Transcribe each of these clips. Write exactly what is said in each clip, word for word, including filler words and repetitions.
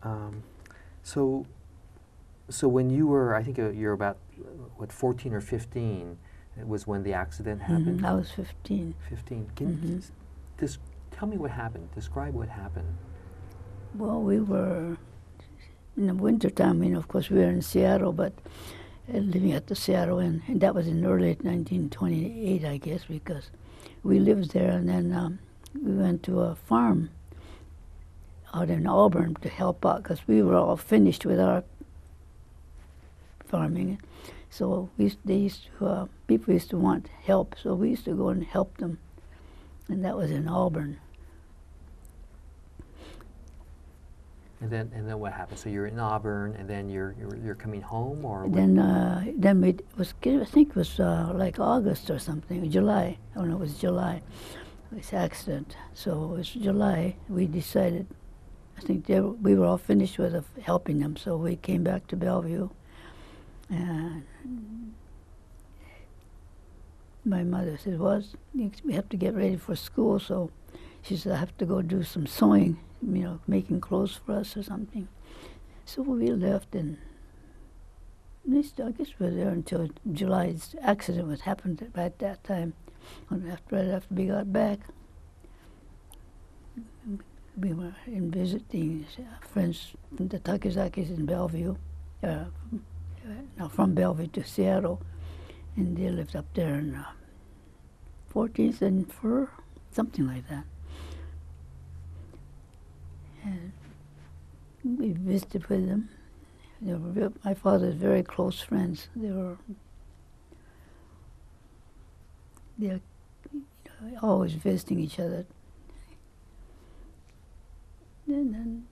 Um, so, so when you were, I think uh, you're about, uh, what, fourteen or fifteen, it was when the accident happened? Mm-hmm. I was fifteen. fifteen. Can Mm-hmm. you just tell me what happened? Describe what happened. Well, we were, in the wintertime, you know, of course, we were in Seattle, but uh, living at the Seattle Inn, and that was in early nineteen twenty-eight, I guess, because we lived there, and then um, we went to a farm out in Auburn to help out, because we were all finished with our farming. So we used, they used to, uh, people used to want help, so we used to go and help them, and that was in Auburn. And then, and then what happened? So you're in Auburn, and then you're you're, you're coming home, or what? Then, uh, then we it was I think it was uh, like August or something, July. Oh no, it was July. This accident. So it was July. We decided. I think they were, we were all finished with uh, helping them, so we came back to Bellevue. And my mother said, "Well, we have to get ready for school." So she said, "I have to go do some sewing, you know, making clothes for us or something." So we left, and at least I guess we were there until July's accident was happened right at that time. And after, right after we got back, we were in visiting friends from the Takazakis in Bellevue, uh, now from Bellevue to Seattle, and they lived up there in uh, fourteenth and Fur, something like that. And we visited with them. They were real, my father's very close friends. They were they're you know, always visiting each other. And then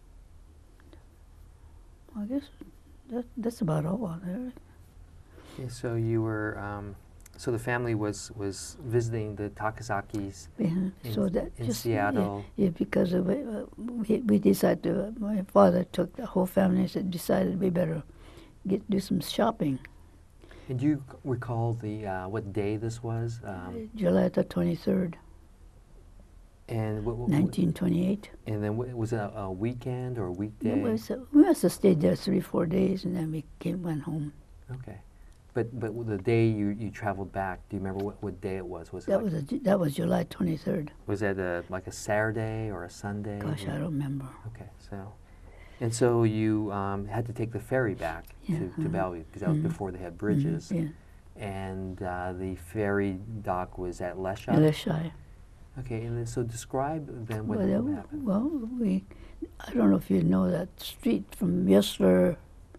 I guess that, that's about all there. Okay, so you were, um, so the family was was visiting the Takazakis Yeah, in, so that in just, Seattle. Yeah, yeah, because of it, uh, we, we decided to, uh, my father took the whole family and said, decided we better get do some shopping. And do you c- recall the uh, what day this was? Um, July the twenty-third, and w- w- nineteen twenty-eight. and then w- was it a, a weekend or a weekday? It was, uh, we must have stayed there three, four days, and then we came, went home. Okay, but but w- the day you, you traveled back, do you remember what, what day it was? Was it That like, was a, Ju- that was July twenty-third. was that a, like a Saturday or a Sunday? Gosh, I don't remember. Okay, so, and so you um, had to take the ferry back Yeah, to, to uh-huh. Bellevue, because that was Mhm. before they had bridges. Mhm, And uh, the ferry dock was at yeah, Leschi? Leschi. Okay, and then, so describe then what, Well, what that- happened. well, we, I don't know if you know that street from Whistler,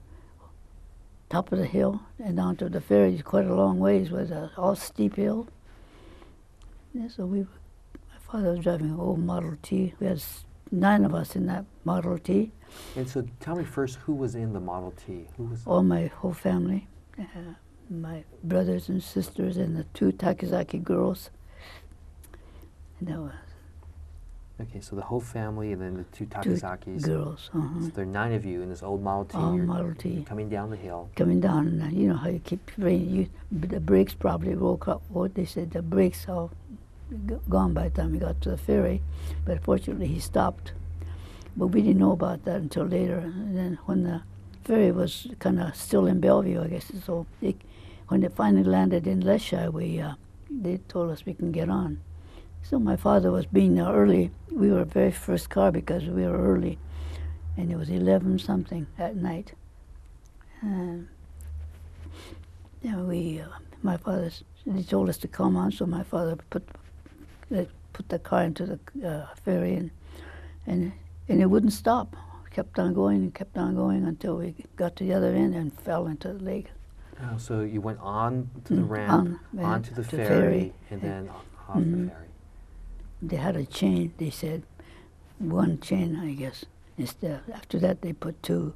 top of the hill, and down to the ferry, quite a long ways, was a all steep hill. Yeah, so we, my father was driving an old Model T. We had s- nine of us in that Model T, And so tell me first, who was in the Model T? Who was? all my whole family, uh, my brothers and sisters, and the two Takazaki girls. And that was Okay, so the whole family and then the two two Takazakis. girls. Uh-huh. So there are nine of you in this old Model T. All You're Model T. coming down the hill. Coming down, and uh, you know how you keep rain, you, the brakes probably woke up. What they said, the brakes all g- gone by the time we got to the ferry, but fortunately he stopped. But we didn't know about that until later. And then when the ferry was kind of still in Bellevue, I guess, so it, when it finally landed in Leschi, we uh, they told us we can get on. So my father was being there early. We were very first car because we were early, and it was eleven something at night. And yeah, we, uh, my father, s- they told us to come on, so my father put they put the car into the uh, ferry, and and and it wouldn't stop. Kept on going and kept on going until we got to the other end and fell into the lake. Oh, so you went on to the Mm, ramp, on, uh, onto the to ferry, ferry. and then o- off Mhm. the ferry. They had a chain, they said, one chain, I guess. Instead, after that, they put two.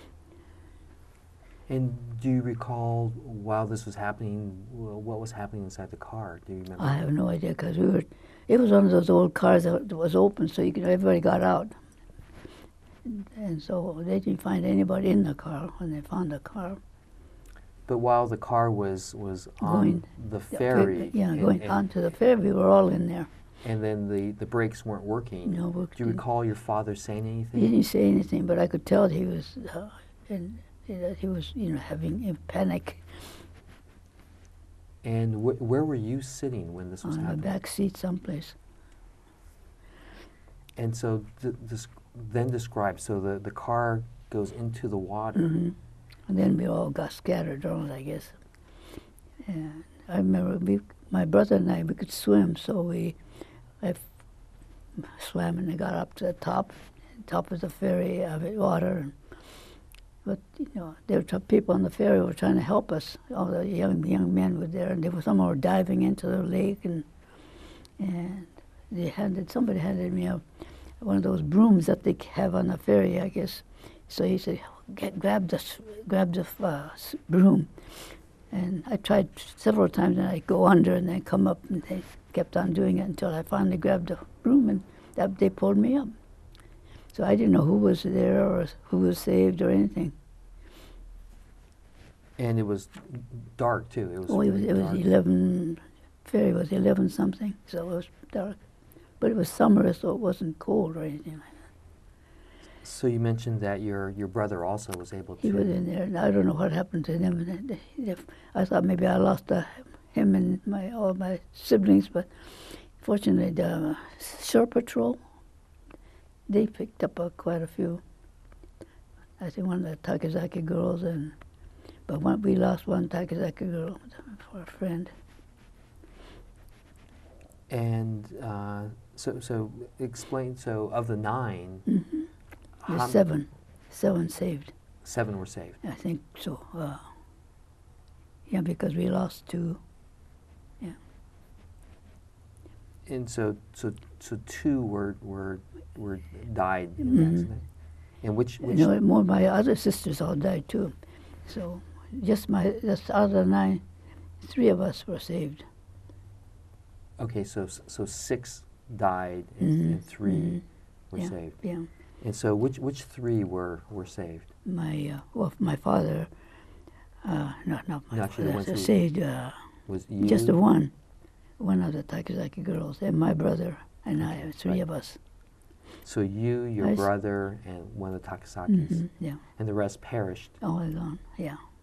And do you recall while this was happening, wh- what was happening inside the car? Do you remember? I have no idea because we were. It was one of those old cars that was open, so you could everybody got out. And so they didn't find anybody in the car when they found the car. But while the car was was on Going- the Yeah, ferry, Yeah, and- going and, onto the ferry, we were all in there. And then the, the brakes weren't working. No, Do you didn't- recall your father saying anything? He didn't say anything, but I could tell he was, uh, in, that he was, you know, having a panic And wh where were you sitting when this was on the happening? back seat someplace. And so th this, then describe, so the, the car goes into the water. hmm And then we all got scattered around, I guess. And I remember we, my brother and I, we could swim, so we, I f- swam and I got up to the top, top of the ferry of the water. And, but you know, there were t- people on the ferry who were trying to help us. All the young young men were there, and they were some were diving into the lake, and and they handed somebody handed me a one of those brooms that they have on the ferry, I guess. So he said, Get, grab this, grab the uh, s- broom. And I tried several times, and I'd go under and then come up, and they kept on doing it until I finally grabbed the broom, and that, they pulled me up. So I didn't know who was there or who was saved or anything. And it was dark too. It was, Oh, it was, really it was dark. eleven, ferry was eleven something, so it was dark. But it was summer, so it wasn't cold or anything like that. So you mentioned that your, your brother also was able to... He was in there, and I don't know what happened to him. And they- they- I thought maybe I lost uh, him and my all my siblings, but fortunately the Shore Patrol, they picked up uh, quite a few. I think one of the Takazaki girls, and but one, we lost one Takazaki girl for a friend. And uh, so, so explain, so of the nine, Mm-hmm. how There's seven, seven saved. seven were saved. I think so. Uh, yeah, because we lost two. And so, so, so two were, were, were died in Mhm. the accident. And which, which You know, more my other sisters all died too. So just my, just out of the nine, three of us were saved. okay, so, s- so six died and, Mhm, and three mhm. were Yeah, saved. yeah. And so which, which three were, were saved? My, uh, well, my father, uh, no, not my Not you, the father, ones who- saved uh, Was you? just the one, one of the Takazaki girls, and my brother and I, three right. of us. So you, your I s- brother, and one of the Takasakis, Mhm, yeah, and the rest perished. all gone, yeah.